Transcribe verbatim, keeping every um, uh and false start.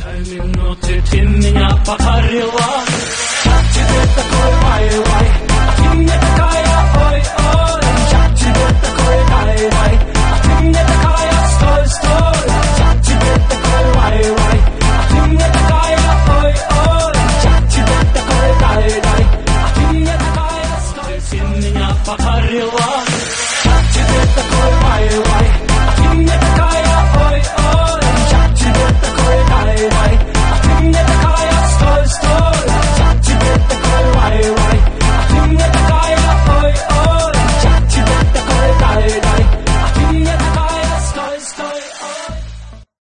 Минуты ты меня покорила. Как тебе такой ай-вай? А ты мне такая ой-ой. Как тебе такой ай-вай? А ты мне такая стой-стой. Как тебе такой ай-вай? А ты мне такая ой-ой. Как тебе такой ай-вай? А ты мне такая стой. Ты меня покорила. Как тебе такой ай-вай?